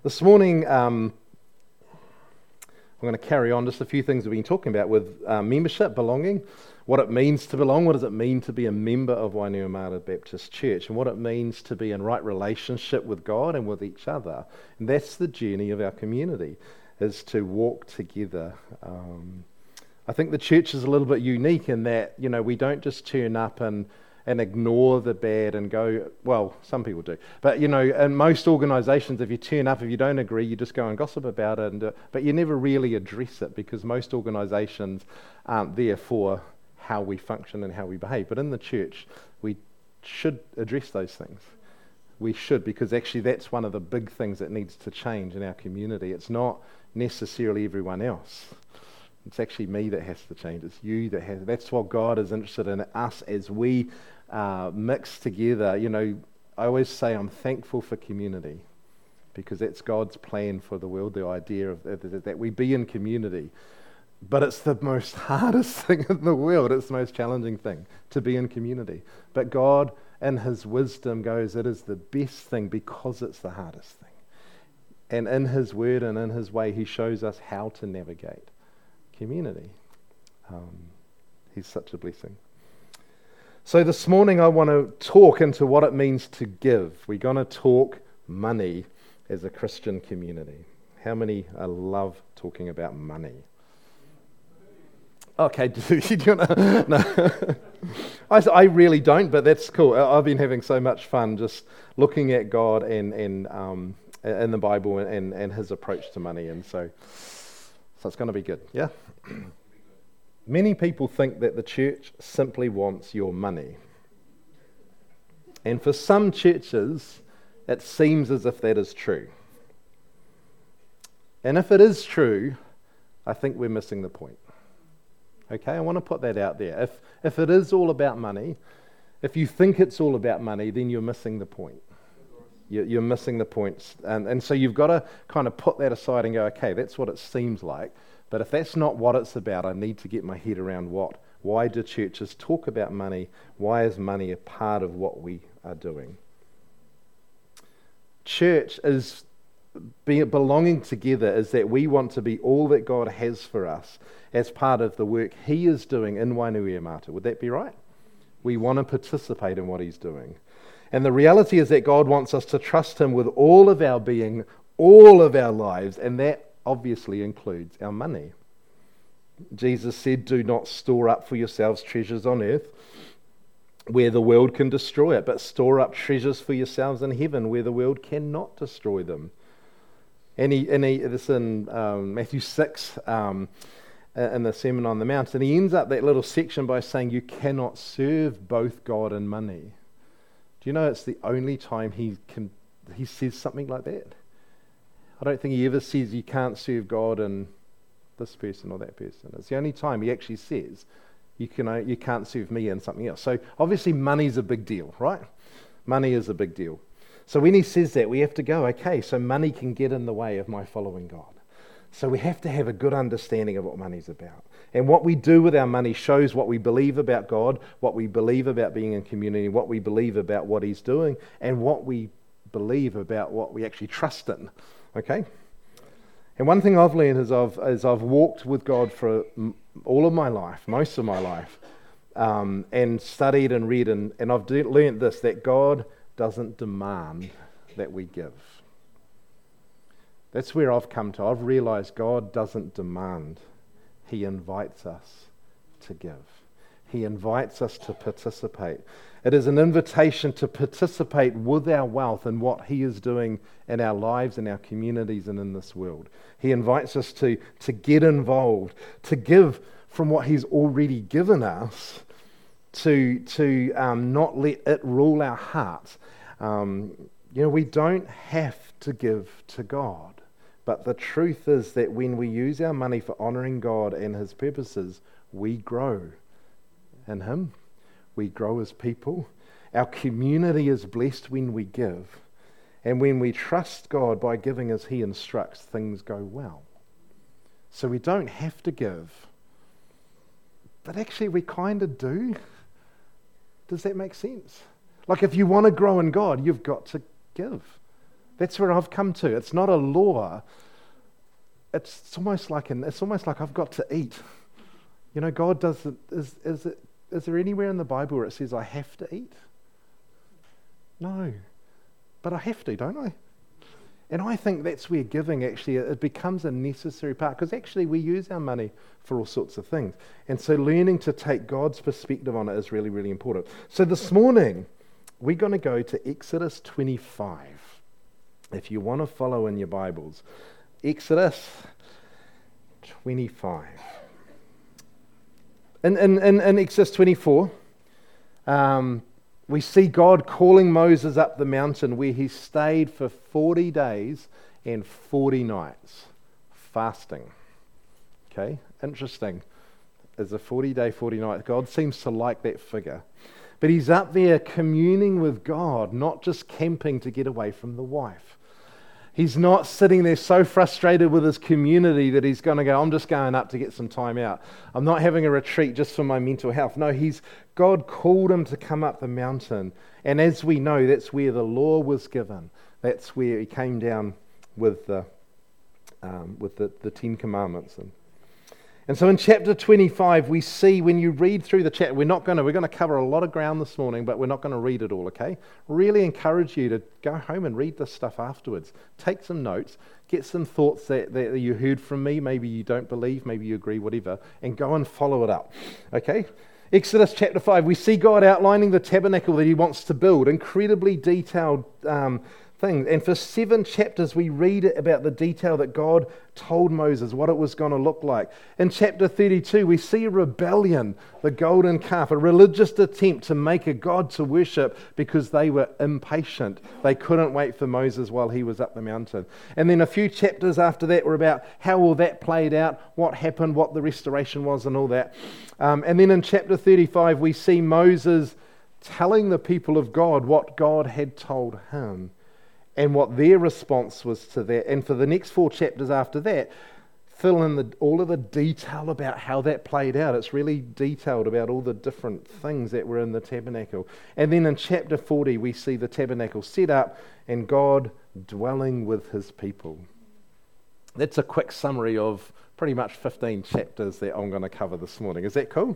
This morning, I'm going to carry on just a few things we've been talking about with membership, belonging, what it means to belong, what does it mean to be a member of Wainuiomata Baptist Church, and what it means to be in right relationship with God and with each other. And that's the journey of our community, is to walk together. I think the church is a little bit unique in that, we don't just turn up and ignore the bad and go, well, some people do. But, in most organisations, if you turn up, if you don't agree, you just go and gossip about it. But you never really address it because most organisations aren't there for how we function and how we behave. But in the church, we should address those things. We should, because actually that's one of the big things that needs to change in our community. It's not necessarily everyone else. It's actually me that has to change. It's you that has. That's what God is interested in, us as we mix together. I always say I'm thankful for community because that's God's plan for the world, the idea of that we be in community. But it's the most hardest thing in the world. It's the most challenging thing to be in community. But God, in His wisdom, goes, it is the best thing because it's the hardest thing. And in His word and in His way, He shows us how to navigate community. He's such a blessing. So this morning I want to talk into what it means to give. We're going to talk money as a Christian community. How many love talking about money? Okay, do you want to? No. I really don't, but that's cool. I've been having so much fun just looking at God and in the Bible and His approach to money, and so it's going to be good, yeah? Many people think that the church simply wants your money. And for some churches, it seems as if that is true. And if it is true, I think we're missing the point. Okay, I want to put that out there. If it is all about money, if you think it's all about money, then you're missing the point. You're missing the points. And so you've got to kind of put that aside and go, okay, that's what it seems like. But if that's not what it's about, I need to get my head around why do churches talk about money? Why is money a part of what we are doing? Church is belonging together is that we want to be all that God has for us as part of the work He is doing in Wainuiomata. Would that be right? We want to participate in what He's doing. And the reality is that God wants us to trust Him with all of our being, all of our lives, and that obviously includes our money. Jesus said, do not store up for yourselves treasures on earth where the world can destroy it, but store up treasures for yourselves in heaven where the world cannot destroy them. And this in Matthew 6, in the Sermon on the Mount, and he ends up that little section by saying you cannot serve both God and money. Do you know it's the only time he says something like that? I don't think he ever says you can't serve God and this person or that person. It's the only time he actually says you can't serve me and something else. So obviously money's a big deal, right? Money is a big deal. So when he says that, we have to go, okay, so money can get in the way of my following God. So we have to have a good understanding of what money's about. And what we do with our money shows what we believe about God, what we believe about being in community, what we believe about what He's doing, and what we believe about what we actually trust in. Okay? And one thing I've learned is I've walked with God for all of my life, most of my life, and studied and read, and I've learned this, that God doesn't demand that we give. That's where I've come to. I've realized God doesn't demand. He invites us to give. He invites us to participate. It is an invitation to participate with our wealth in what He is doing in our lives, in our communities, and in this world. He invites us to get involved, to give from what He's already given us, to not let it rule our hearts. We don't have to give to God. But the truth is that when we use our money for honouring God and His purposes, we grow in Him. We grow as people. Our community is blessed when we give. And when we trust God by giving as He instructs, things go well. So we don't have to give. But actually we kind of do. Does that make sense? Like if you want to grow in God, you've got to give. That's where I've come to. It's not a law. It's almost like I've got to eat. You know, God doesn't. Is there anywhere in the Bible where it says I have to eat? No, but I have to, don't I? And I think that's where giving actually, it becomes a necessary part, because actually we use our money for all sorts of things. And so learning to take God's perspective on it is really, really important. So this morning, we're going to go to Exodus 25. If you want to follow in your Bibles, Exodus 25. In Exodus 24, we see God calling Moses up the mountain where he stayed for 40 days and 40 nights fasting. Okay, interesting. It's a 40-day, 40 night. God seems to like that figure. But he's up there communing with God, not just camping to get away from the wife. He's not sitting there so frustrated with his community that he's going to go, I'm just going up to get some time out. I'm not having a retreat just for my mental health. No, God called him to come up the mountain. And as we know, that's where the law was given. That's where he came down with the Ten Commandments. And so in chapter 25, we see, when you read through the chapter, we're going to cover a lot of ground this morning, but we're not going to read it all, okay? Really encourage you to go home and read this stuff afterwards. Take some notes, get some thoughts that you heard from me, maybe you don't believe, maybe you agree, whatever, and go and follow it up, okay? Exodus chapter 5, we see God outlining the tabernacle that he wants to build, incredibly detailed thing. And for 7 chapters, we read about the detail that God told Moses, what it was going to look like. In chapter 32, we see a rebellion, the golden calf, a religious attempt to make a god to worship because they were impatient. They couldn't wait for Moses while he was up the mountain. And then a few chapters after that were about how all that played out, what happened, what the restoration was, and all that. And then in chapter 35, we see Moses telling the people of God what God had told him, and what their response was to that. And for the next 4 chapters after that, fill in all of the detail about how that played out. It's really detailed about all the different things that were in the tabernacle. And then in chapter 40, we see the tabernacle set up and God dwelling with his people. That's a quick summary of pretty much 15 chapters that I'm going to cover this morning. Is that cool?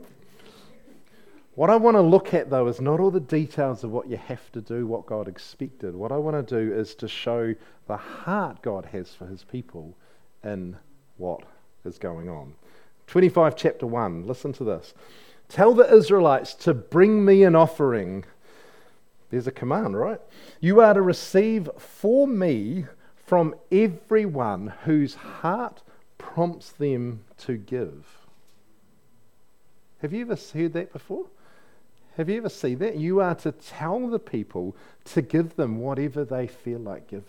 What I want to look at, though, is not all the details of what you have to do, what God expected. What I want to do is to show the heart God has for his people in what is going on. 25, chapter 1, listen to this. Tell the Israelites to bring me an offering. There's a command, right? You are to receive for me from everyone whose heart prompts them to give. Have you ever heard that before? Have you ever seen that? You are to tell the people to give them whatever they feel like giving.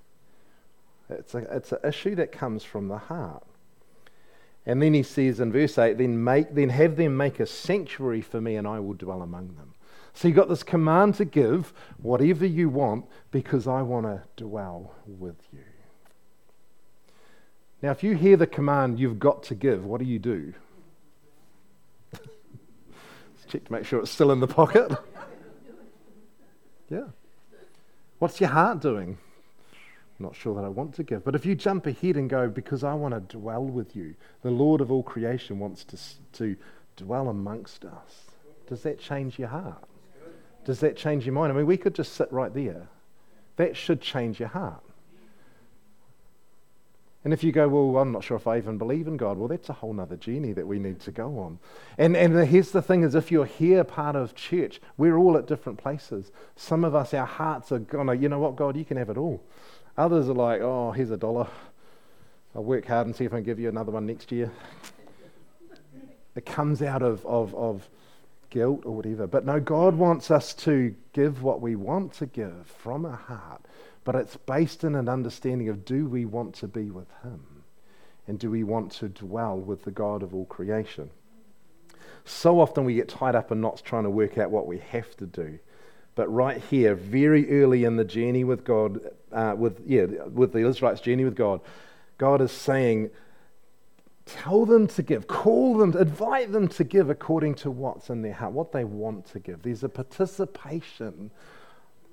It's an issue that comes from the heart. And then he says in verse 8, then have them make a sanctuary for me and I will dwell among them. So you've got this command to give whatever you want because I want to dwell with you. Now if you hear the command you've got to give, what do? Check to make sure it's still in the pocket. Yeah. What's your heart doing? Not sure that I want to give. But if you jump ahead and go, because I want to dwell with you, the Lord of all creation wants to dwell amongst us. Does that change your heart? Does that change your mind? I mean, we could just sit right there. That should change your heart. And if you go, well, I'm not sure if I even believe in God, well, that's a whole nother journey that we need to go on. And here's the thing is, if you're here part of church, we're all at different places. Some of us, our hearts are gonna, you know what, God, you can have it all. Others are like, oh, here's $1. I'll work hard and see if I can give you another one next year. It comes out of guilt or whatever. But no, God wants us to give what we want to give from our heart. But it's based in an understanding of, do we want to be with him? And do we want to dwell with the God of all creation? So often we get tied up in knots trying to work out what we have to do. But right here, very early in the journey with God, with the Israelites' journey with God, God is saying, tell them to give, call them, invite them to give according to what's in their heart, what they want to give. There's a participation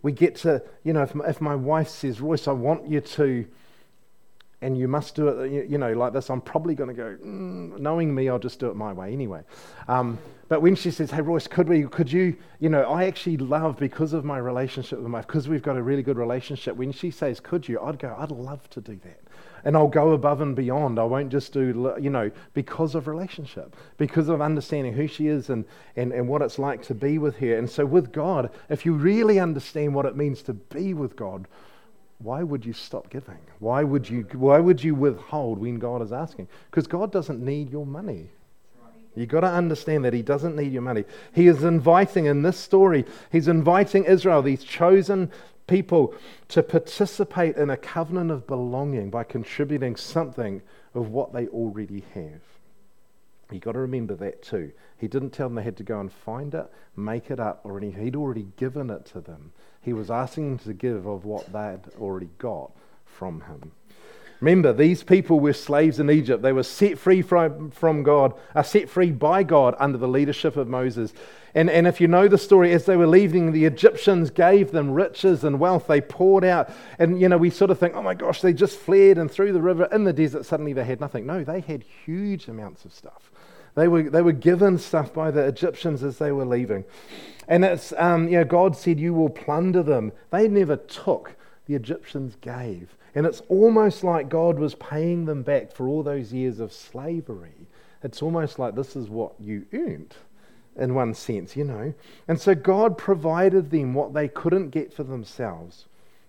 We get to, if my wife says, Royce, I want you to, and you must do it, like this, I'm probably going to go, knowing me, I'll just do it my way anyway. But when she says, hey, Royce, could you, I actually love, because of my relationship with my wife, because we've got a really good relationship, when she says, could you, I'd go, I'd love to do that. And I'll go above and beyond. I won't just do, because of relationship, because of understanding who she is and what it's like to be with her. And so with God, if you really understand what it means to be with God, why would you stop giving? Why would you withhold when God is asking? Because God doesn't need your money. You've got to understand that He doesn't need your money. He is inviting, in this story, He's inviting Israel, these chosen people, to participate in a covenant of belonging by contributing something of what they already have. You've got to remember that too. He didn't tell them they had to go and find it, make it up, or anything. He'd already given it to them. He was asking them to give of what they'd already got from Him. Remember, these people were slaves in Egypt. They were set free from God, set free by God under the leadership of Moses. And if you know the story, as they were leaving, the Egyptians gave them riches and wealth. They poured out. And, we sort of think, oh my gosh, they just fled and through the river in the desert. Suddenly they had nothing. No, they had huge amounts of stuff. They were given stuff by the Egyptians as they were leaving. And it's, God said, you will plunder them. They never took. The Egyptians gave. And it's almost like God was paying them back for all those years of slavery. It's almost like this is what you earned, in one sense, And so God provided them what they couldn't get for themselves.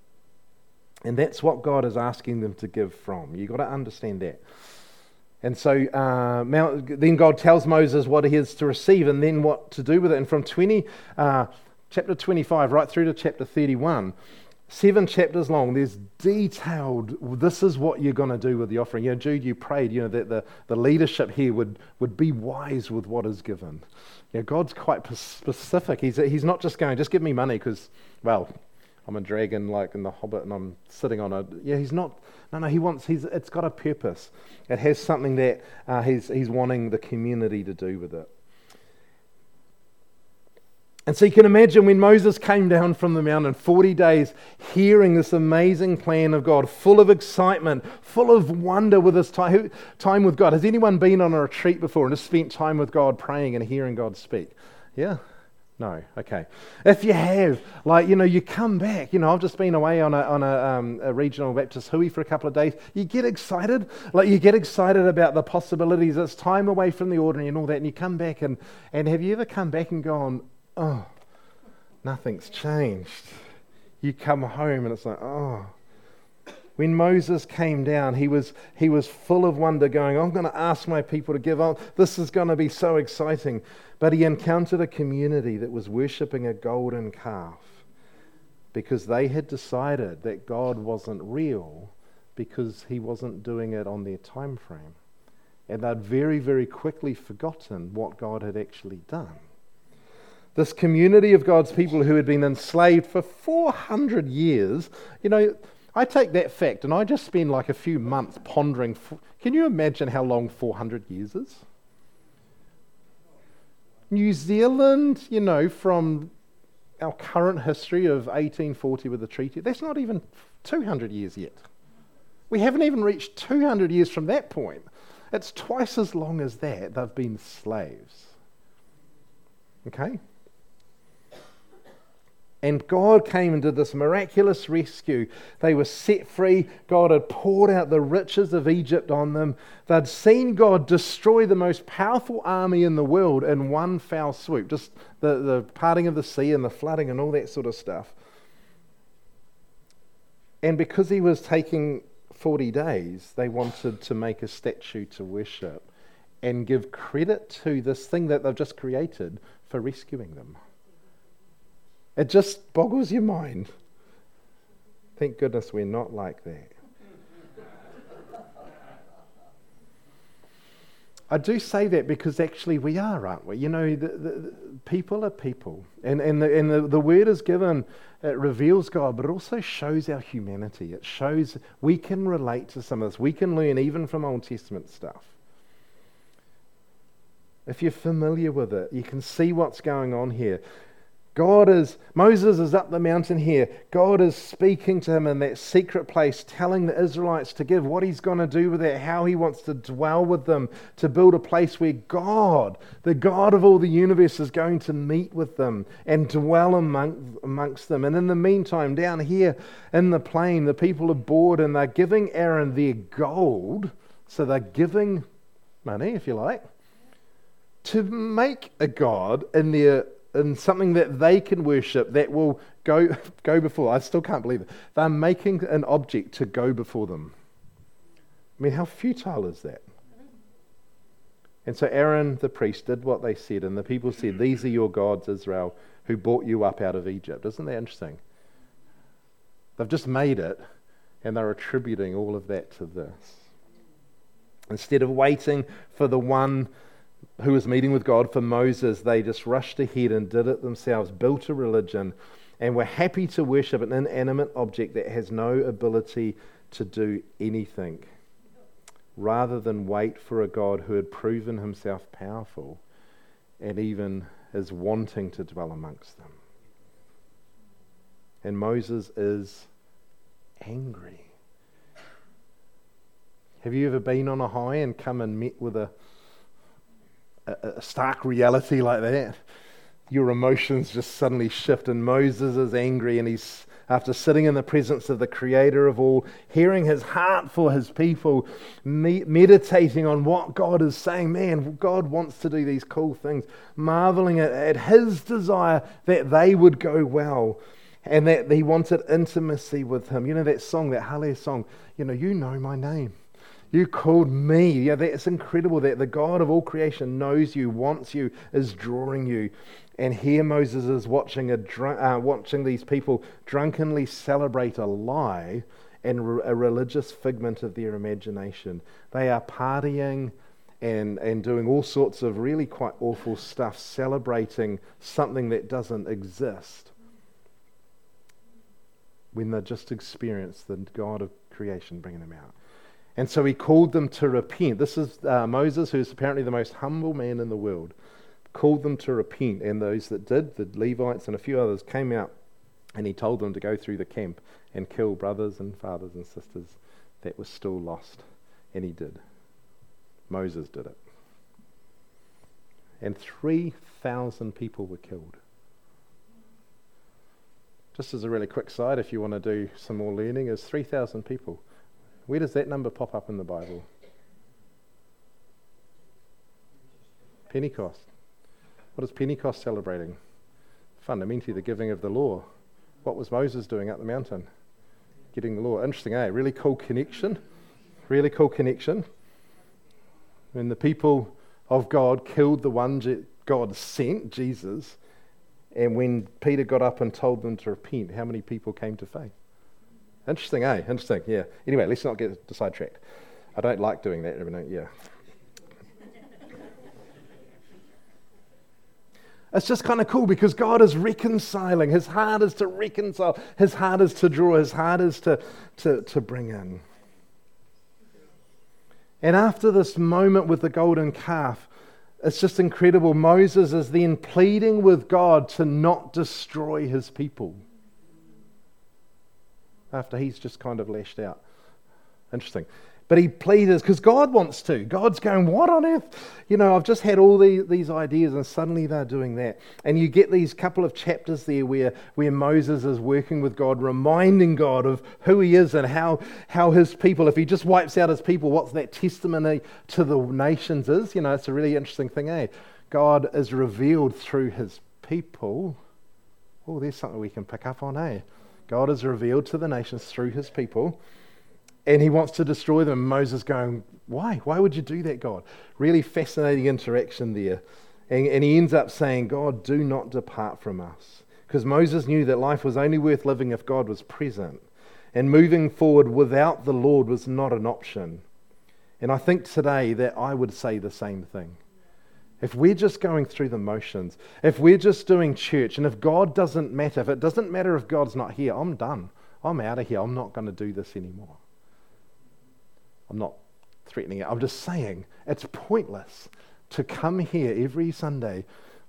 And that's what God is asking them to give from. You've got to understand that. And so then God tells Moses what he is to receive and then what to do with it. And from chapter 25 right through to chapter 31, 7 chapters long, there's detailed, this is what you're going to do with the offering. Jude, you prayed, that the leadership here would be wise with what is given. God's quite specific. He's not just going, just give me money because, well, I'm a dragon like in The Hobbit and I'm sitting on a... he's not... No, it's got a purpose. It has something that he's wanting the community to do with it. And so you can imagine when Moses came down from the mountain, 40 days, hearing this amazing plan of God, full of excitement, full of wonder with his time with God. Has anyone been on a retreat before and just spent time with God praying and hearing God speak? Yeah? No? Okay. If you have, you come back. I've just been away on a regional Baptist hui for a couple of days. You get excited. You get excited about the possibilities. It's time away from the ordinary and all that. And you come back and have you ever come back and gone, oh, nothing's changed. You come home and it's like, oh. When Moses came down, he was full of wonder going, I'm going to ask my people to give up. This is going to be so exciting. But he encountered a community that was worshipping a golden calf because they had decided that God wasn't real because he wasn't doing it on their time frame. And they'd very, very quickly forgotten what God had actually done. This community of God's people who had been enslaved for 400 years, I take that fact and I just spend a few months pondering. Can you imagine how long 400 years is? New Zealand, from our current history of 1840 with the treaty, that's not even 200 years yet. We haven't even reached 200 years from that point. It's twice as long as that they've been slaves. Okay? And God came and did this miraculous rescue. They were set free. God had poured out the riches of Egypt on them. They'd seen God destroy the most powerful army in the world in one foul swoop. Just the parting of the sea and the flooding and all that sort of stuff. And because he was taking 40 days, they wanted to make a statue to worship and give credit to this thing that they've just created for rescuing them. It just boggles your mind. Thank goodness we're not like that. I do say that because actually we are, aren't we? The people are people. And the word is given, it reveals God, but it also shows our humanity. It shows we can relate to some of this. We can learn even from Old Testament stuff. If you're familiar with it, you can see what's going on here. Moses is up the mountain here. God is speaking to him in that secret place, telling the Israelites to give what he's going to do with it, how he wants to dwell with them, to build a place where God, the God of all the universe, is going to meet with them and dwell amongst them. And in the meantime, down here in the plain, the people are bored and they're giving Aaron their gold. So they're giving money, if you like, to make a god in something that they can worship that will go before. I still can't believe it. They're making an object to go before them. I mean, how futile is that? And so Aaron, the priest, did what they said, and the people said, "These are your gods, Israel, who brought you up out of Egypt." Isn't that interesting? They've just made it, and they're attributing all of that to this. Instead of waiting for the one who was meeting with God, for Moses, they just rushed ahead and did it themselves, built a religion, and were happy to worship an inanimate object that has no ability to do anything, rather than wait for a God who had proven himself powerful and even is wanting to dwell amongst them. And Moses is angry. Have you ever been on a high and come and met with a stark reality like that? Your emotions just suddenly shift, and Moses is angry, and he's, after sitting in the presence of the Creator of all, hearing his heart for his people, meditating on what God is saying. Man, God wants to do these cool things, marveling at his desire that they would go well, and that he wanted intimacy with him. You know that song, that Hallel song, you know my name. You called me. Yeah, that's incredible that the God of all creation knows you, wants you, is drawing you. And here Moses is watching these people drunkenly celebrate a lie and a religious figment of their imagination. They are partying and doing all sorts of really quite awful stuff, celebrating something that doesn't exist, when they just experienced the God of creation bringing them out. And so he called them to repent. This is Moses, who is apparently the most humble man in the world, called them to repent. And those that did, the Levites and a few others, came out, and he told them to go through the camp and kill brothers and fathers and sisters that were still lost. And he did. Moses did it. And 3,000 people were killed. Just as a really quick side, if you want to do some more learning, is 3,000 people. Where does that number pop up in the Bible? Pentecost. What is Pentecost celebrating? Fundamentally, the giving of the law. What was Moses doing up the mountain? Getting the law. Interesting, eh? Really cool connection. Really cool connection. When the people of God killed the one God sent, Jesus, and when Peter got up and told them to repent, how many people came to faith? Interesting, eh? Interesting, yeah. Anyway, let's not get sidetracked. I don't like doing that, yeah. It's just kind of cool because God is reconciling. His heart is to reconcile. His heart is to draw. His heart is to bring in. And after this moment with the golden calf, it's just incredible. Moses is then pleading with God to not destroy his people, after he's just kind of lashed out. Interesting. But he pleads because God wants to. God's going, what on earth? I've just had all these ideas, and suddenly they're doing that. And you get these couple of chapters there where Moses is working with God, reminding God of who he is and how his people, if he just wipes out his people, what's that testimony to the nations is. It's a really interesting thing, eh? God is revealed through his people. Oh, there's something we can pick up on, eh? God is revealed to the nations through his people, and he wants to destroy them. Moses going, why? Why would you do that, God? Really fascinating interaction there. And he ends up saying, God, do not depart from us. Because Moses knew that life was only worth living if God was present. And moving forward without the Lord was not an option. And I think today that I would say the same thing. If we're just going through the motions, if we're just doing church, and if God doesn't matter, if it doesn't matter if God's not here, I'm done. I'm out of here. I'm not going to do this anymore. I'm not threatening it. I'm just saying it's pointless to come here every Sunday,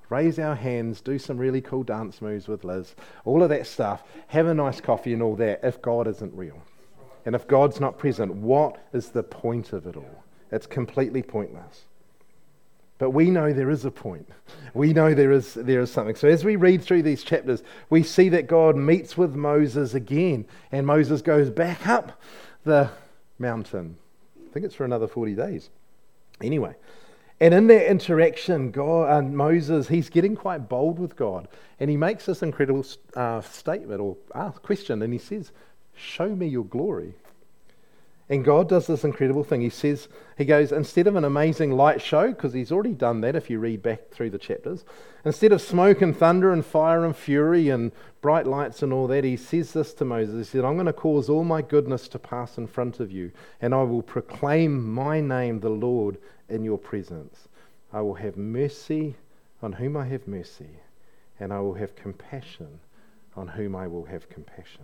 raise our hands, do some really cool dance moves with Liz, all of that stuff, have a nice coffee and all that, if God isn't real. And if God's not present, what is the point of it all? It's completely pointless. But we know there is a point. We know there is something. So as we read through these chapters, we see that God meets with Moses again, and Moses goes back up the mountain. I think it's for another 40 days. Anyway, and in that interaction, God and Moses, he's getting quite bold with God, and he makes this incredible statement or question, and he says, "Show me your glory." And God does this incredible thing. He goes, instead of an amazing light show, because he's already done that if you read back through the chapters, instead of smoke and thunder and fire and fury and bright lights and all that, he says this to Moses. He said, "I'm going to cause all my goodness to pass in front of you, and I will proclaim my name, the Lord, in your presence. I will have mercy on whom I have mercy, and I will have compassion on whom I will have compassion."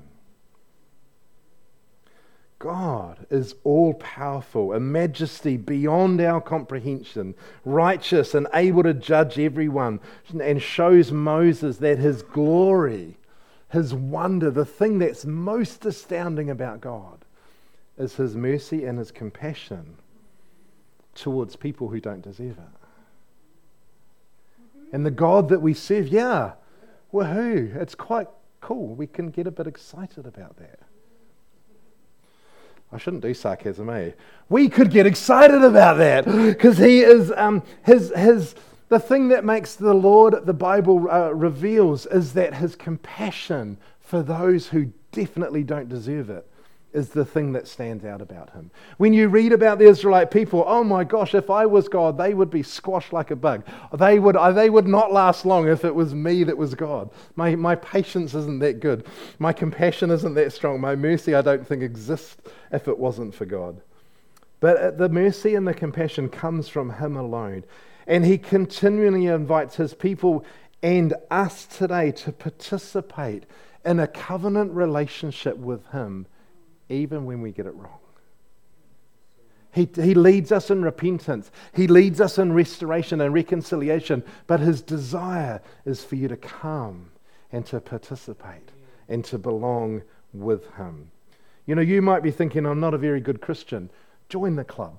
God is all-powerful, a majesty beyond our comprehension, righteous and able to judge everyone, and shows Moses that his glory, his wonder, the thing that's most astounding about God is his mercy and his compassion towards people who don't deserve it. And the God that we serve, woohoo, it's quite cool. We can get a bit excited about that. I shouldn't do sarcasm, eh? We could get excited about that because he is the thing that makes the Lord, the Bible reveals, is that his compassion for those who definitely don't deserve it is the thing that stands out about him. When you read about the Israelite people, oh my gosh, if I was God, they would be squashed like a bug. They would not last long if it was me that was God. My patience isn't that good. My compassion isn't that strong. My mercy, I don't think, exists if it wasn't for God. But the mercy and the compassion comes from him alone. And he continually invites his people and us today to participate in a covenant relationship with him, even when we get it wrong. He leads us in repentance. He leads us in restoration and reconciliation. But his desire is for you to come and to participate and to belong with him. You know, you might be thinking, I'm not a very good Christian. Join the club.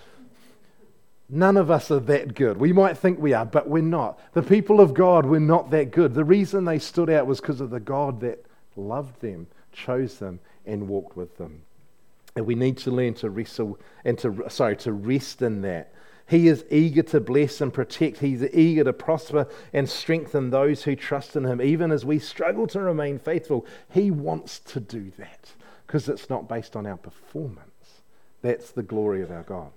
None of us are that good. We might think we are, but we're not. The people of God were not that good. The reason they stood out was because of the God that loved them, chose them, and walked with them. And we need to learn to wrestle and to rest in that. He is eager to bless and protect. He's eager to prosper and strengthen those who trust in him. Even as we struggle to remain faithful, he wants to do that because it's not based on our performance. That's the glory of our God.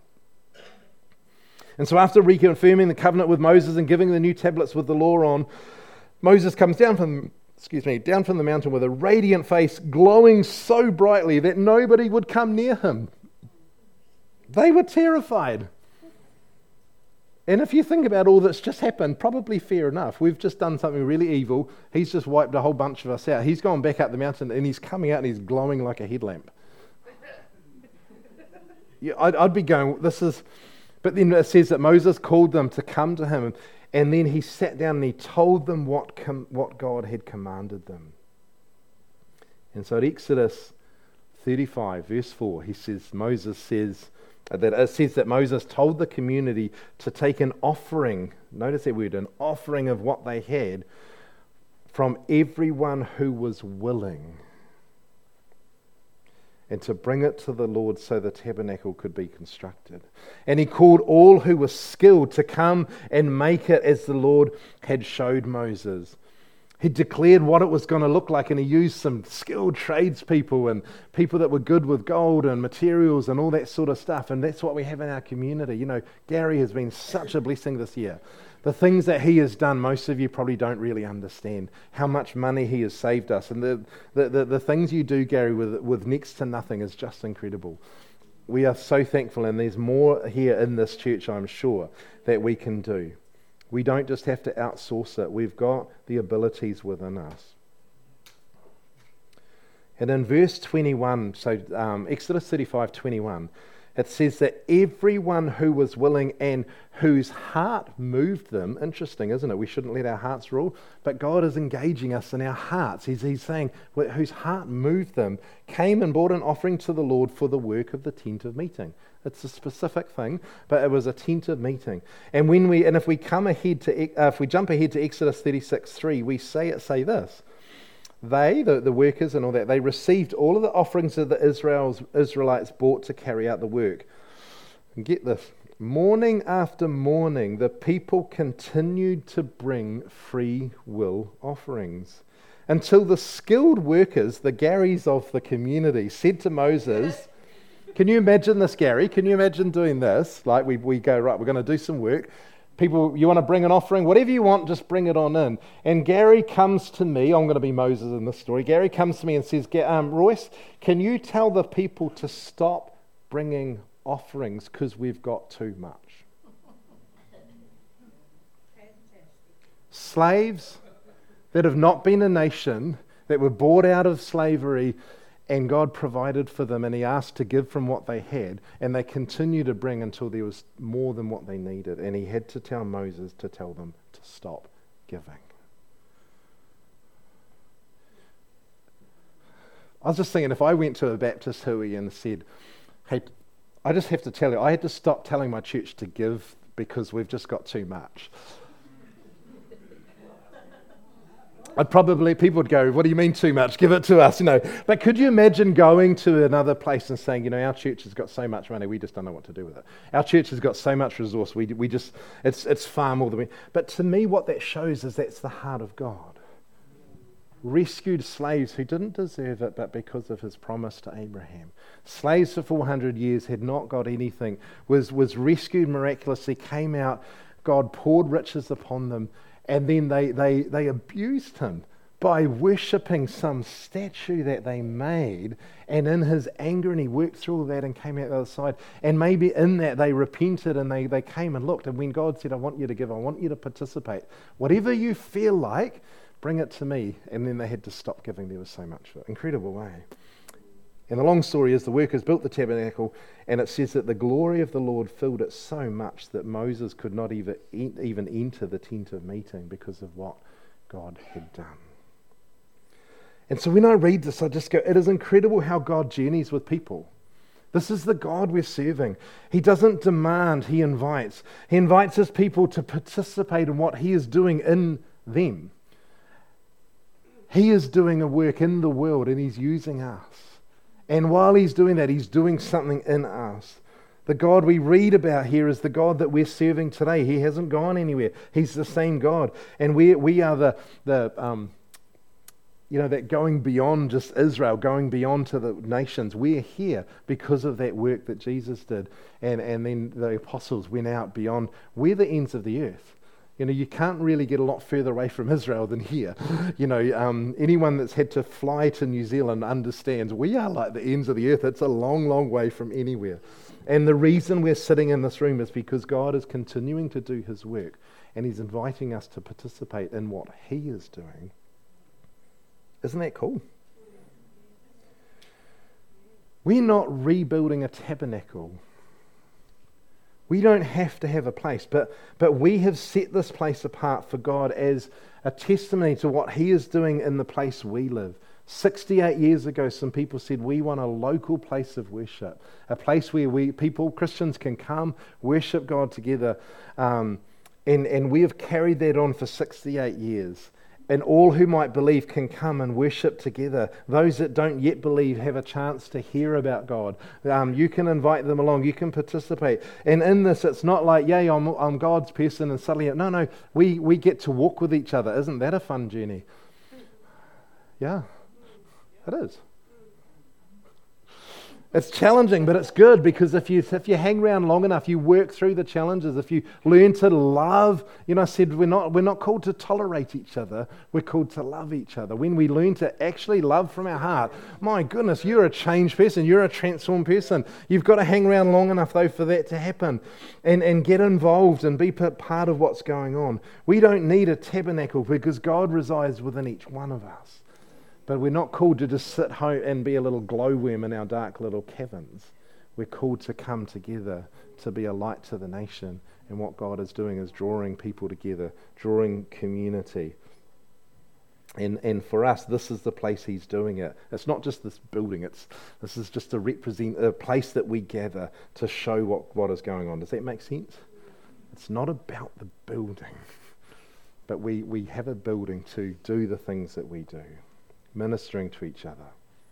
And so after reconfirming the covenant with Moses and giving the new tablets with the law on, Moses comes down from the mountain with a radiant face, glowing so brightly that nobody would come near him. They were terrified. And if you think about all that's just happened, probably fair enough. We've just done something really evil. He's just wiped a whole bunch of us out. He's gone back up the mountain and he's coming out and he's glowing like a headlamp. Yeah, I'd be going, this is... But then it says that Moses called them to come to him, and then he sat down and he told them what God had commanded them. And so at Exodus 35, verse 4, Moses says that Moses told the community to take an offering, notice that word, an offering of what they had from everyone who was willing, and to bring it to the Lord so the tabernacle could be constructed. And he called all who were skilled to come and make it as the Lord had showed Moses. He declared what it was going to look like, and he used some skilled tradespeople and people that were good with gold and materials and all that sort of stuff. And that's what we have in our community. You know, Gary has been such a blessing this year. The things that he has done, most of you probably don't really understand how much money he has saved us. And the things you do, Gary, with next to nothing is just incredible. We are so thankful, and there's more here in this church, I'm sure, that we can do. We don't just have to outsource it. We've got the abilities within us. And in verse 21, so Exodus 35:21, it says that everyone who was willing and whose heart moved them, interesting, isn't it? We shouldn't let our hearts rule, but God is engaging us in our hearts. He's saying, whose heart moved them, came and brought an offering to the Lord for the work of the tent of meeting. It's a specific thing, but it was a tent of meeting. And if we jump ahead to Exodus 36:3, we say this. They, the workers and all that, they received all of the offerings that the Israelites brought to carry out the work. And get this, morning after morning, the people continued to bring free will offerings until the skilled workers, the Garys of the community, said to Moses, can you imagine this, Gary? Can you imagine doing this? Like we go, right, we're going to do some work. People, you want to bring an offering? Whatever you want, just bring it on in. And Gary comes to me, I'm going to be Moses in this story. Gary comes to me and says, Royce, can you tell the people to stop bringing offerings because we've got too much? Slaves that have not been a nation, that were bought out of slavery, and God provided for them, and he asked to give from what they had, and they continued to bring until there was more than what they needed, and he had to tell Moses to tell them to stop giving. I was just thinking, if I went to a Baptist hui and said, hey, I just have to tell you, I had to stop telling my church to give because we've just got too much. People would go, what do you mean too much? Give it to us, But could you imagine going to another place and saying, our church has got so much money, we just don't know what to do with it. Our church has got so much resource, it's far more than we... But to me, what that shows is that's the heart of God. Rescued slaves who didn't deserve it, but because of his promise to Abraham. Slaves for 400 years had not got anything, was rescued miraculously, came out, God poured riches upon them, and then they abused him by worshipping some statue that they made, and in his anger, and he worked through all that and came out the other side, and maybe in that they repented and they came and looked, and when God said, I want you to give, I want you to participate, whatever you feel like, bring it to me, and then they had to stop giving. There was so much of it. Incredible way. And the long story is the workers built the tabernacle, and it says that the glory of the Lord filled it so much that Moses could not even enter the tent of meeting because of what God had done. And so when I read this, I just go, it is incredible how God journeys with people. This is the God we're serving. He doesn't demand, he invites. He invites his people to participate in what he is doing in them. He is doing a work in the world, and he's using us. And while he's doing that, he's doing something in us. The God we read about here is the God that we're serving today. He hasn't gone anywhere. He's the same God. And we are that going beyond just Israel, going beyond to the nations. We're here because of that work that Jesus did. And then the apostles went out beyond. We're the ends of the earth. You can't really get a lot further away from Israel than here. Anyone that's had to fly to New Zealand understands we are like the ends of the earth. It's a long, long way from anywhere. And the reason we're sitting in this room is because God is continuing to do his work, and he's inviting us to participate in what he is doing. Isn't that cool? We're not rebuilding a tabernacle. We don't have to have a place, but we have set this place apart for God as a testimony to what he is doing in the place we live. 68 years ago, some people said we want a local place of worship, a place where Christians can come, worship God together, and we have carried that on for 68 years. And all who might believe can come and worship together. Those that don't yet believe have a chance to hear about God. You can invite them along. You can participate. And in this, it's not like, yay, I'm God's person, and suddenly, no, we get to walk with each other. Isn't that a fun journey? Yeah, it is. It's challenging, but it's good, because if you hang around long enough, you work through the challenges. If you learn to love, I said we're not called to tolerate each other. We're called to love each other. When we learn to actually love from our heart, my goodness, you're a changed person. You're a transformed person. You've got to hang around long enough, though, for that to happen, and get involved and be part of what's going on. We don't need a tabernacle because God resides within each one of us. But we're not called to just sit home and be a little glowworm in our dark little caverns. We're called to come together to be a light to the nation. And what God is doing is drawing people together, drawing community. And for us, this is the place He's doing it. It's not just this building. This is just to represent a place that we gather to show what is going on. Does that make sense? It's not about the building, but we have a building to do the things that we do, ministering to each other.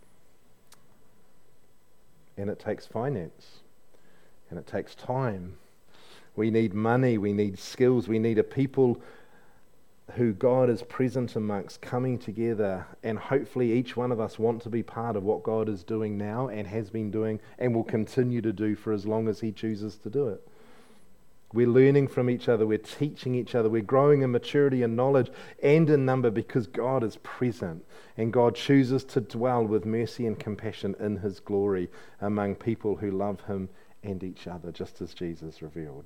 And it takes finance, and it takes time. We need money, we need skills, we need a people who God is present amongst, coming together, and hopefully each one of us want to be part of what God is doing now and has been doing and will continue to do for as long as He chooses to do it. We're learning from each other, we're teaching each other, we're growing in maturity and knowledge and in number because God is present and God chooses to dwell with mercy and compassion in His glory among people who love Him and each other, just as Jesus revealed.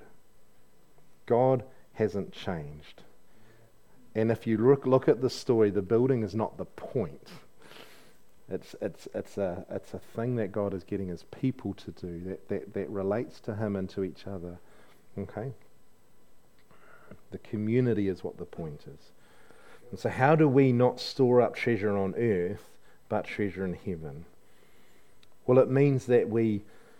God hasn't changed. And if you look at the story, the building is not the point. It's a thing that God is getting His people to do that relates to Him and to each other. Okay? The community is what the point is. And so how do we not store up treasure on earth, but treasure in heaven? Well, it means that we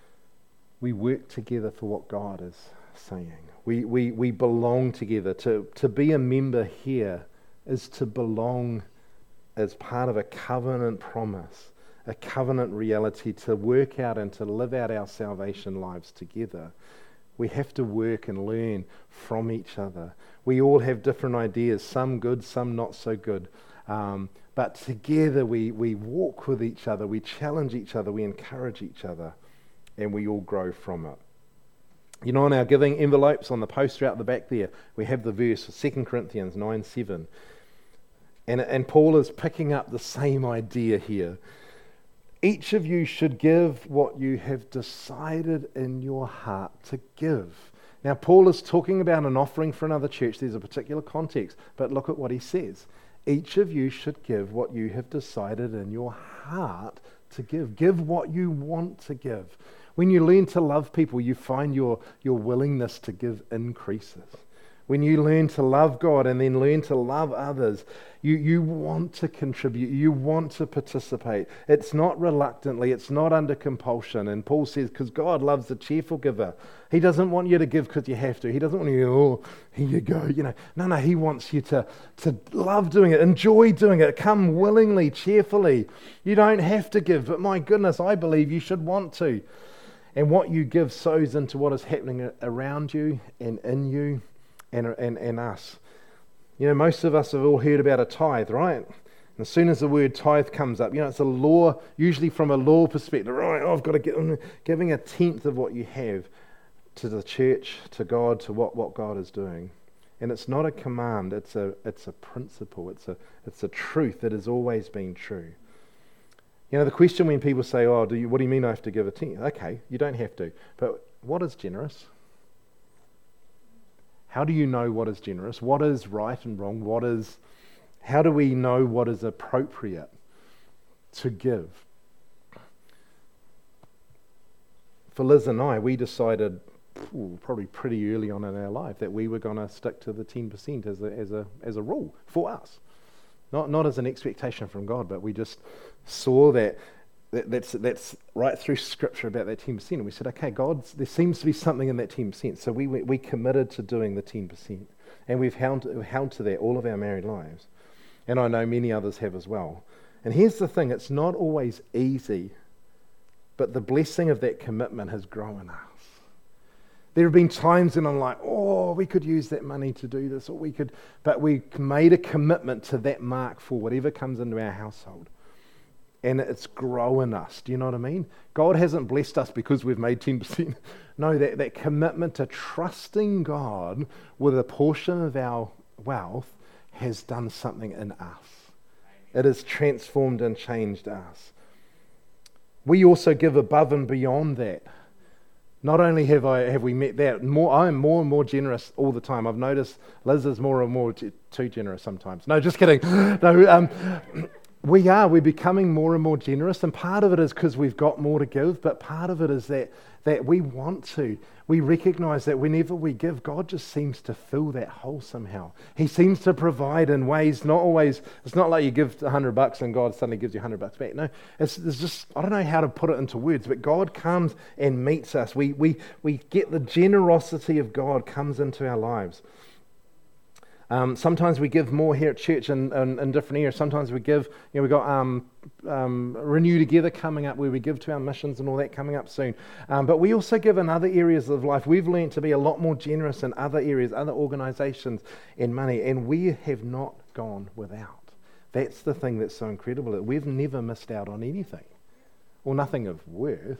work together for what God is saying. We belong together. To be a member here is to belong as part of a covenant promise, a covenant reality, to work out and to live out our salvation lives together. We have to work and learn from each other. We all have different ideas, some good, some not so good. But together we walk with each other, we challenge each other, we encourage each other, and we all grow from it. You know, on our giving envelopes on the poster out the back there, we have the verse, 2 Corinthians 9:7. And Paul is picking up the same idea here. Each of you should give what you have decided in your heart to give. Now, Paul is talking about an offering for another church. There's a particular context, but look at what he says. Each of you should give what you have decided in your heart to give. Give what you want to give. When you learn to love people, you find your willingness to give increases. When you learn to love God and then learn to love others, you want to contribute, you want to participate. It's not reluctantly, it's not under compulsion. And Paul says, because God loves a cheerful giver. He doesn't want you to give because you have to. He doesn't want you to, oh, here you go. No, He wants you to love doing it, enjoy doing it, come willingly, cheerfully. You don't have to give, but my goodness, I believe you should want to. And what you give sows into what is happening around you and in you and us. You know, most of us have all heard about a tithe, right? And as soon as the word tithe comes up, it's a law, usually from a law perspective, right? I've got to get giving a tenth of what you have to the church, to God, to what God is doing. And it's not a command, it's a principle, it's a truth that has always been true. You know, the question when people say, what do you mean I have to give a tenth? Okay, you don't have to. But what is generous? How do you know what is generous? What is right and wrong? How do we know what is appropriate to give? For Liz and I, we decided probably pretty early on in our life that we were going to stick to the 10% as a rule for us. Not as an expectation from God, but we just saw that's right through Scripture about that 10%. And we said, okay, God, there seems to be something in that 10%. So we committed to doing the 10%. And we've held to that all of our married lives. And I know many others have as well. And here's the thing, it's not always easy, but the blessing of that commitment has grown us. There have been times when I'm like, we could use that money to do this, but we made a commitment to that mark for whatever comes into our household. And it's grown us. Do you know what I mean? God hasn't blessed us because we've made 10%. No, that commitment to trusting God with a portion of our wealth has done something in us. It has transformed and changed us. We also give above and beyond that. Not only have we met that, I am more and more generous all the time. I've noticed Liz is more and more too generous sometimes. No, just kidding. No, We're becoming more and more generous, and part of it is because we've got more to give, but part of it is that we want to. We recognize that whenever we give, God just seems to fill that hole somehow. He seems to provide in ways, not always, it's not like you give $100 and God suddenly gives you $100 back. No, it's just, I don't know how to put it into words, but God comes and meets us. We get the generosity of God comes into our lives. Sometimes we give more here at church in different areas. Sometimes we give, we've got Renew Together coming up where we give to our missions and all that coming up soon. But we also give in other areas of life. We've learned to be a lot more generous in other areas, other organisations and money, and we have not gone without. That's the thing that's so incredible. That we've never missed out on anything or nothing of worth.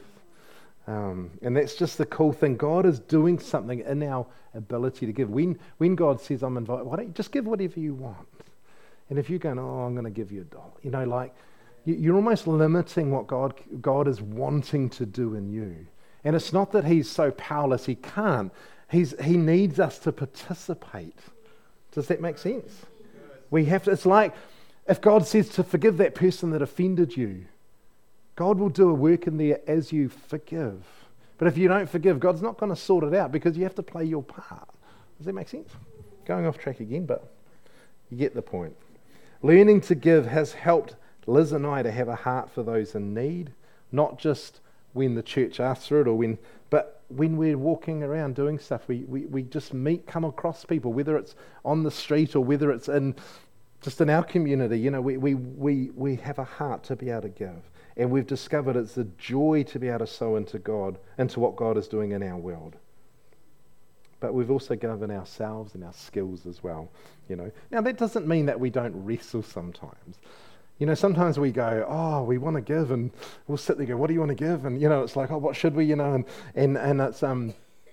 And that's just the cool thing. God is doing something in our ability to give. When God says, I'm invited, why don't you just give whatever you want? And if you're going, I'm going to give you $1, you're almost limiting what God is wanting to do in you. And it's not that he's so powerless, he can't. He needs us to participate. Does that make sense? We have to. It's like if God says to forgive that person that offended you, God will do a work in there as you forgive. But if you don't forgive, God's not going to sort it out because you have to play your part. Does that make sense? Going off track again, but you get the point. Learning to give has helped Liz and I to have a heart for those in need, not just when the church asks for it but when we're walking around doing stuff, we just come across people, whether it's on the street or whether it's in our community. We have a heart to be able to give. And we've discovered it's a joy to be able to sow into what God is doing in our world. But we've also given ourselves and our skills as well. Now that doesn't mean that we don't wrestle sometimes. Sometimes we go, we want to give, and we'll sit there and go, what do you want to give? And it's like, what should we? And it's and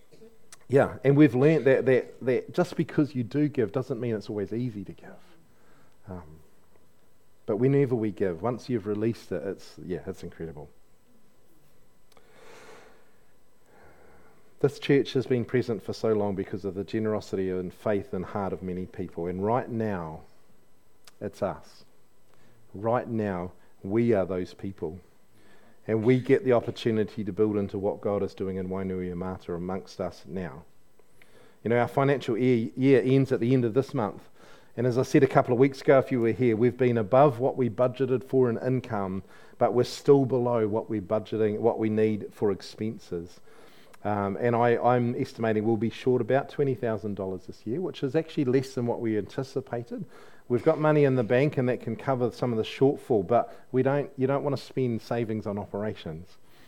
we've learnt that just because you do give doesn't mean it's always easy to give. But whenever we give, once you've released it, it's incredible. This church has been present for so long because of the generosity and faith and heart of many people. And right now, it's us. Right now, we are those people. And we get the opportunity to build into what God is doing in Wainuiomata amongst us now. Our financial year ends at the end of this month. And as I said a couple of weeks ago, if you were here, we've been above what we budgeted for in income, but we're still below what we need for expenses. And I'm estimating we'll be short about $20,000 this year, which is actually less than what we anticipated. We've got money in the bank and that can cover some of the shortfall, but you don't want to spend savings on operations.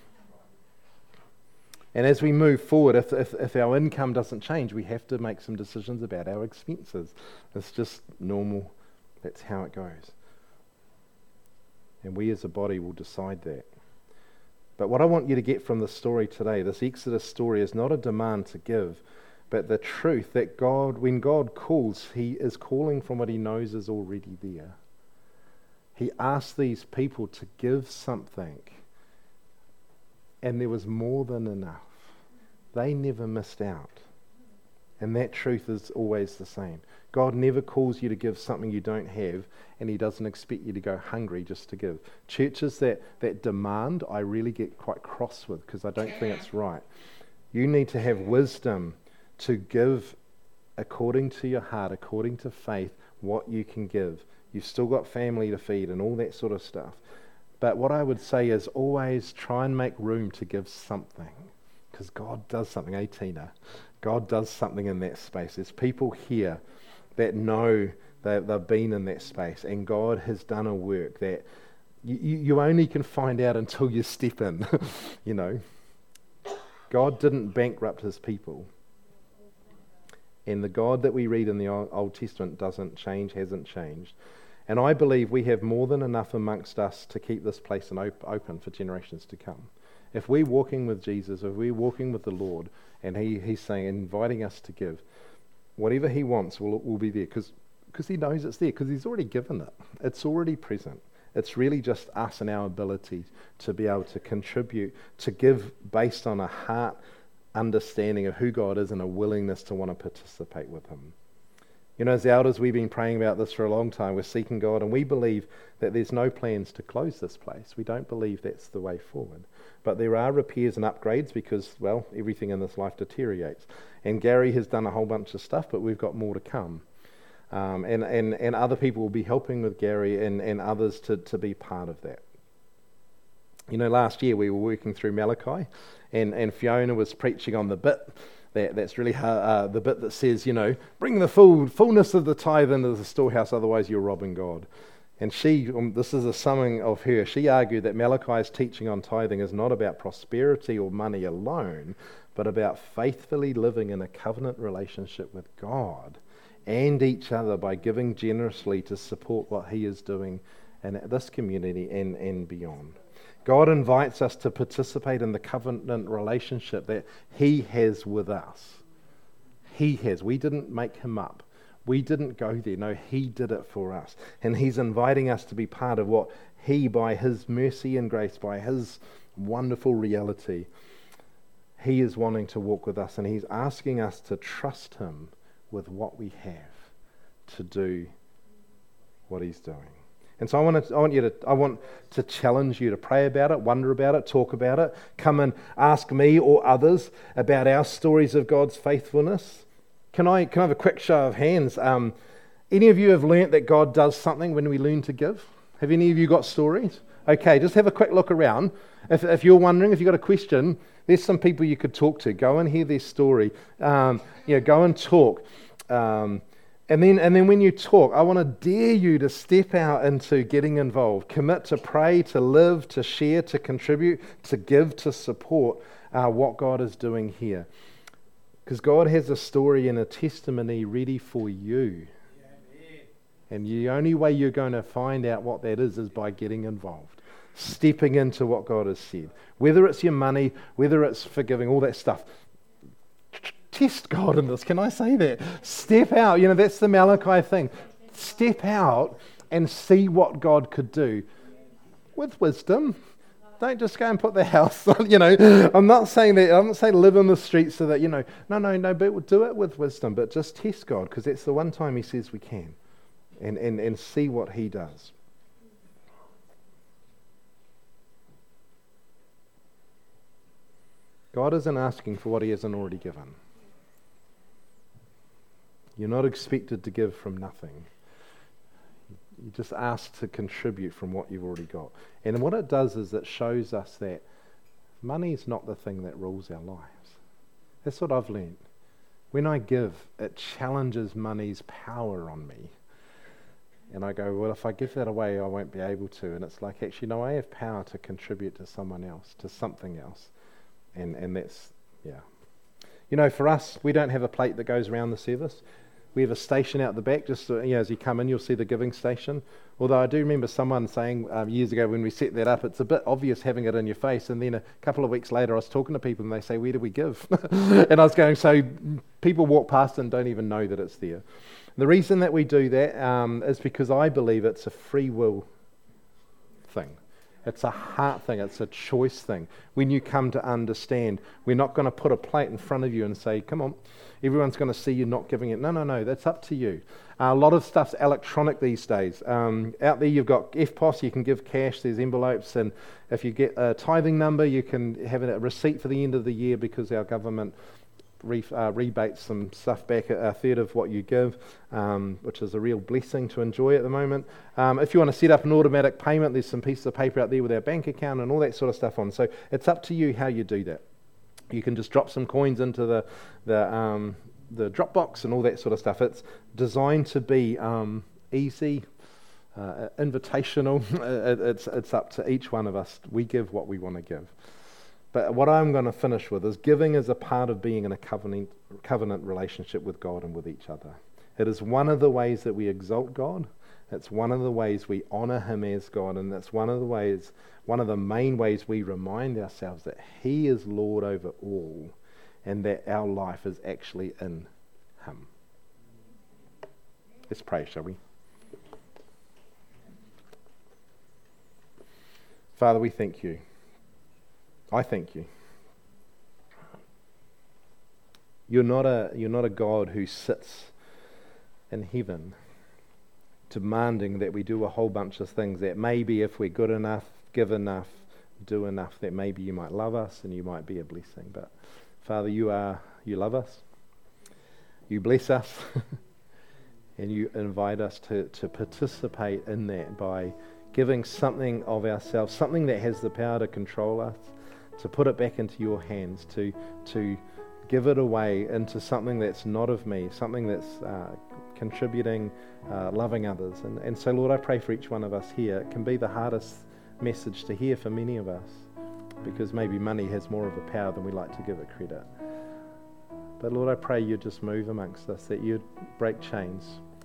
And as we move forward, if our income doesn't change, we have to make some decisions about our expenses. It's just normal. That's how it goes. And we as a body will decide that. But what I want you to get from this story today, this Exodus story, is not a demand to give, but the truth that when God calls, he is calling from what he knows is already there. He asked these people to give something, and there was more than enough. They never missed out. And that truth is always the same. God never calls you to give something you don't have, and he doesn't expect you to go hungry just to give. Churches that demand, I really get quite cross with because I don't think it's right. You need to have wisdom to give according to your heart, according to faith, what you can give. You've still got family to feed and all that sort of stuff. But what I would say is always try and make room to give something, because God does something, Tina? God does something in that space. There's people here that know they've been in that space, and God has done a work that you only can find out until you step in. God didn't bankrupt his people. And the God that we read in the Old Testament doesn't change, hasn't changed. And I believe we have more than enough amongst us to keep this place open for generations to come. If we're walking with Jesus, if we're walking with the Lord, and he's saying, inviting us to give, whatever he wants will be there, because he knows it's there, because he's already given it. It's already present. It's really just us and our ability to be able to contribute, to give based on a heart understanding of who God is and a willingness to want to participate with him. As the elders, we've been praying about this for a long time. We're seeking God, and we believe that there's no plans to close this place. We don't believe that's the way forward. But there are repairs and upgrades because, well, everything in this life deteriorates. And Gary has done a whole bunch of stuff, but we've got more to come. And other people will be helping with Gary and others to be part of that. Last year we were working through Malachi, and Fiona was preaching on the bit that's really hard, the bit that says, bring the fullness of the tithe into the storehouse, otherwise you're robbing God. And this is a summing of her, she argued that Malachi's teaching on tithing is not about prosperity or money alone, but about faithfully living in a covenant relationship with God and each other by giving generously to support what He is doing in this community and beyond. God invites us to participate in the covenant relationship that He has with us. He has. We didn't make Him up. We didn't go there. No, He did it for us. And He's inviting us to be part of what He, by His mercy and grace, by His wonderful reality, He is wanting to walk with us. And He's asking us to trust Him with what we have to do what He's doing. And so I want to challenge you to pray about it, wonder about it, talk about it, come and ask me or others about our stories of God's faithfulness. Can I have a quick show of hands? Any of you have learnt that God does something when we learn to give? Have any of you got stories? Okay, just have a quick look around. If you're wondering, if you've got a question, there's some people you could talk to. Go and hear their story. Go and talk. And then when you talk, I want to dare you to step out into getting involved. Commit to pray, to live, to share, to contribute, to give, to support what God is doing here. Because God has a story and a testimony ready for you. And the only way you're going to find out what that is by getting involved. Stepping into what God has said. Whether it's your money, whether it's forgiving, all that stuff. Test God in this. Can I say that? Step out. That's the Malachi thing. Step out and see what God could do with wisdom. Don't just go and put the house on, I'm not saying that. I'm not saying live in the streets so that, no, but do it with wisdom. But just test God, because that's the one time He says we can. And see what He does. God isn't asking for what He hasn't already given. You're not expected to give from nothing. You just asked to contribute from what you've already got. And what it does is it shows us that money is not the thing that rules our lives. That's what I've learned. When I give, it challenges money's power on me. And I go, well, if I give that away, I won't be able to. And it's like, actually, no, I have power to contribute to someone else, to something else. And that's, for us, we don't have a plate that goes around the service. We have a station out the back, just as you come in, you'll see the giving station. Although I do remember someone saying years ago when we set that up, it's a bit obvious having it in your face. And then a couple of weeks later, I was talking to people and they say, where do we give? And I was going, so people walk past and don't even know that it's there. The reason that we do that is because I believe it's a free will thing. It's a heart thing. It's a choice thing. When you come to understand, we're not going to put a plate in front of you and say, come on, everyone's going to see you not giving it. No, that's up to you. A lot of stuff's electronic these days. Out there you've got FPOS, you can give cash, there's envelopes, and if you get a tithing number, you can have a receipt for the end of the year because our government rebates some stuff back at a third of what you give, which is a real blessing to enjoy at the moment. If you want to set up an automatic payment, there's some pieces of paper out there with our bank account and all that sort of stuff on. So it's up to you how you do that. You can just drop some coins into the Dropbox and all that sort of stuff. It's designed to be easy, invitational. It's up to each one of us. We give what we want to give. But what I'm going to finish with is giving is a part of being in a covenant relationship with God and with each other. It is one of the ways that we exalt God. It's one of the ways we honour Him as God, and that's one of the main ways we remind ourselves that He is Lord over all, and that our life is actually in Him. Let's pray, shall we? Father, we thank You. I thank You. You're not a God who sits in heaven, demanding that we do a whole bunch of things that maybe if we're good enough, give enough, do enough, that maybe you might love us and you might be a blessing. But Father, you love us, you bless us, and you invite us to participate in that by giving something of ourselves, something that has the power to control us, to put it back into your hands, to give it away into something that's not of me, something that's contributing, loving others. And so, Lord, I pray for each one of us here. It can be the hardest message to hear for many of us, because maybe money has more of a power than we like to give it credit. But Lord, I pray you'd just move amongst us, that you'd break chains,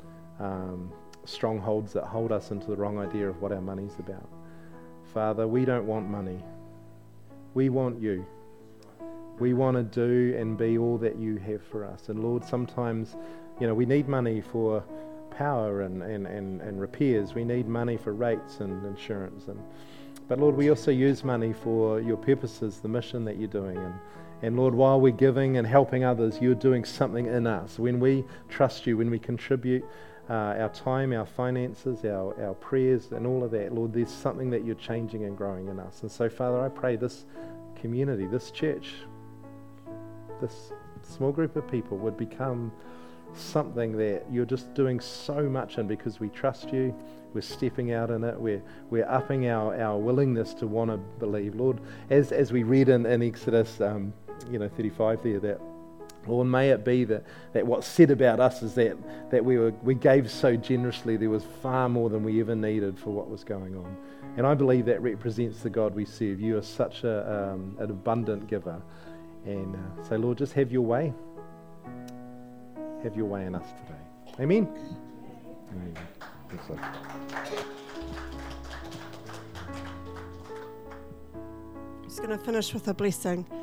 strongholds that hold us into the wrong idea of what our money's about. Father, we don't want money. We want you. We want to do and be all that you have for us. And Lord, sometimes, we need money for power and repairs. We need money for rates and insurance. But Lord, we also use money for your purposes, the mission that you're doing. And Lord, while we're giving and helping others, you're doing something in us. When we trust you, when we contribute our time, our finances, our prayers and all of that, Lord, there's something that you're changing and growing in us. And so, Father, I pray this community, this church, this small group of people would become something that you're just doing so much in, because we trust you, we're stepping out in it, we're upping our willingness to want to believe. Lord, as we read in Exodus 35 there, that Lord, may it be that what's said about us is that we gave so generously, there was far more than we ever needed for what was going on. And I believe that represents the God we serve. You are such an abundant giver. And so, Lord, just have your way. Have your way in us today. Amen? Amen. Thanks, Lord. I'm just going to finish with a blessing.